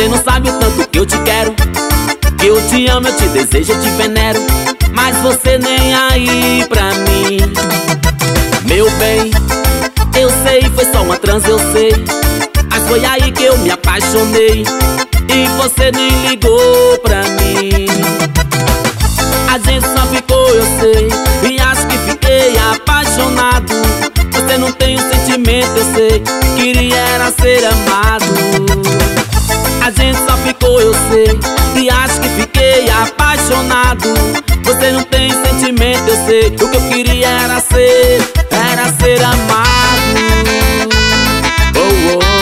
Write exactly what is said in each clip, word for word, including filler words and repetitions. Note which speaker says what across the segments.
Speaker 1: Você não sabe o tanto que eu te quero, que eu te amo, eu te desejo, eu te venero, mas você nem aí pra mim. Meu bem, eu sei, foi só uma transa, eu sei, mas foi aí que eu me apaixonei e você nem ligou pra mim. A gente só ficou, eu sei, e acho que fiquei apaixonado. Você não tem um sentimento, eu sei, queria era ser amado. A gente só ficou, eu sei, e acho que fiquei apaixonado. Você não tem sentimento, eu sei, o que eu queria era ser, era ser amado. Oh, oh.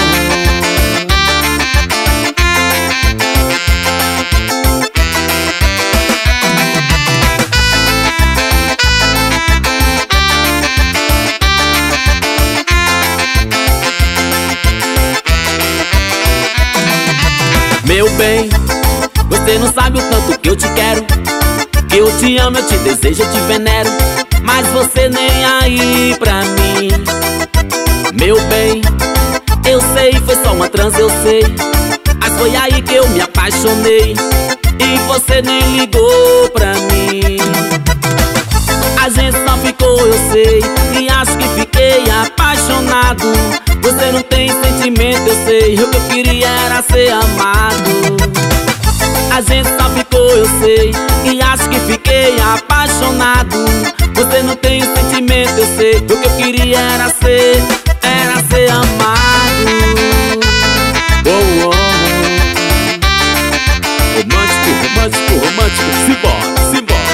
Speaker 1: Meu bem, você não sabe o tanto que eu te quero, que eu te amo, eu te desejo, eu te venero, mas você nem aí pra mim. Meu bem, eu sei, foi só uma transa, eu sei, mas foi aí que eu me apaixonei e você nem ligou pra mim. A gente só ficou, eu sei, e acho que fiquei apaixonado. Você não tem sentimento, eu sei, o que eu queria era ser amado. A gente só ficou, eu sei, e acho que fiquei apaixonado. Você não tem sentimento, eu sei, o que eu queria era ser, era ser amado. Oh, oh. Romântico, romântico, romântico, simbora, simbora.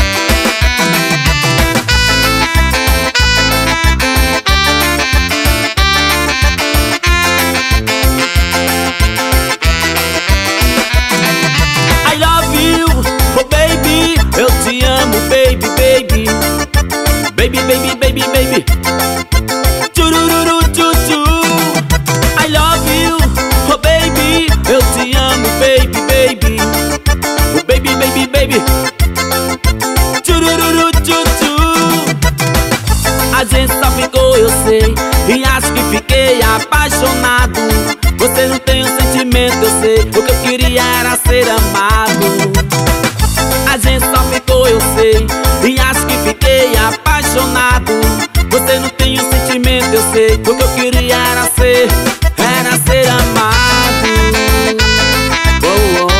Speaker 1: Eu te amo, baby, baby. Baby, baby, baby, baby. Churururu, chuchu. I love you, oh baby. Eu te amo, baby, baby. Oh baby, baby, baby. Churururu, chuchu. A gente só ficou, eu sei, e acho que fiquei apaixonado. Você não tem um sentimento, eu sei, o que eu queria era ser amado. A gente só ficou, eu sei, e acho que fiquei apaixonado. Você não tem um sentimento, eu sei, o que eu queria era ser, era ser amado. Oh, oh.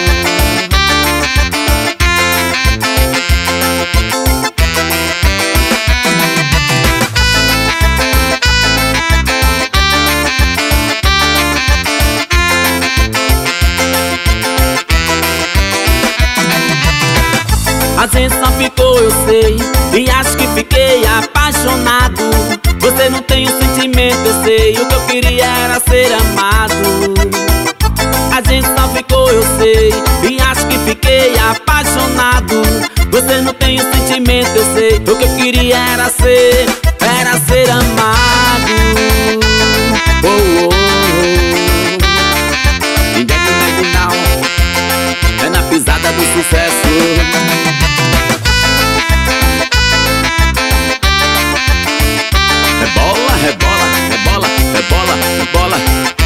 Speaker 1: A gente só ficou, eu sei, e acho que fiquei apaixonado. Você não tem um sentimento, eu sei, o que eu queria era ser amado. A gente só ficou, eu sei, e acho que fiquei apaixonado. Você não tem um sentimento, eu sei, o que eu queria era ser, era ser amado. Oh, oh, oh. Indec Medical é na pisada do sucesso. Rebola, rebola, rebola, rebola, rebola.